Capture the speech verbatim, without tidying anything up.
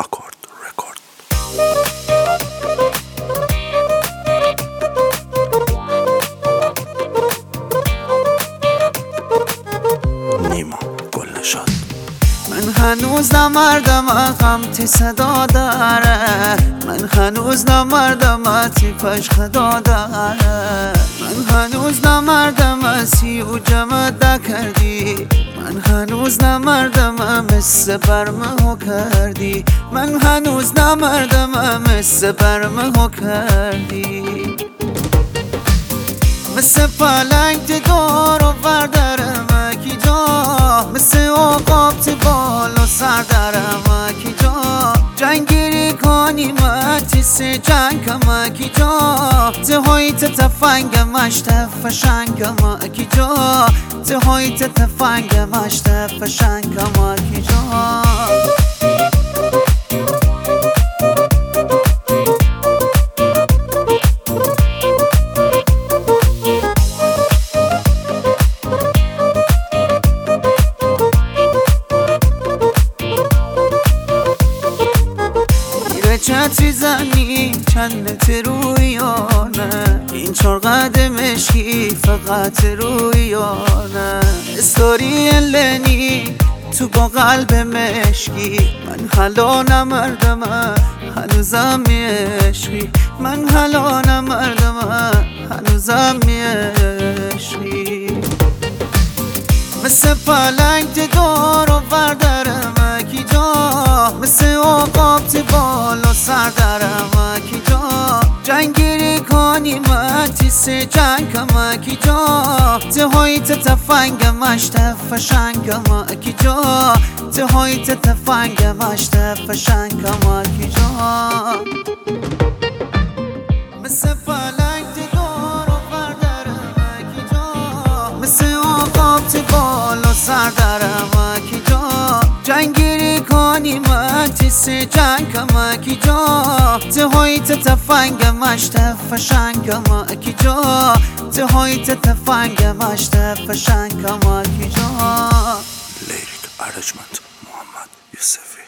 اکورد رکورد. نیما گلنشاد. من هنوز نمردم غمتی صدا داره، من هنوز نمردم تیپش خدا داره، من هنوز نمردم سی و جمع کردی، من هنوز نمردم مثل برمه کردی، من هنوز نمردم مثل برمه کردی، مثل پلنگ دور و بردرم کی جا، مثل عقاب تی بال و سر درم کی جا، جنگیری کنی متی سی جنگم کی جا، تهایت تفنگ مشت فشنگم کی جا، تهایت تفنگ مشت فشنگم کی جا. چتری زنی چندت رویانه، این چار قدمشی فقط رویانه، استوری لنی تو با قلب مشکی، من حالا نمردم هنوزم عشقی، من حالا نمردم هنوزم عشقی، مثل پلنگ دور و بردرم کی جا، مثل عقاب تی بال و سر درم کی جا، جنگیری کنی متی سی جنگم کی جا، تهایت تفنگ مشت فشنگم کی جا، تهایت تفنگ مشت فشنگم کی جا، مثل پلنگ دور و بردرم کی جا، مثل عقاب تی بال و سر درم کی جا، جنگیری کنی متی سی جنگم کی جا، تهایت تفنگ مشت فشنگم کی جا، تهایت تفنگ مشت فشنگم کی جا. لیریک ارنجمنت محمد یوسفی.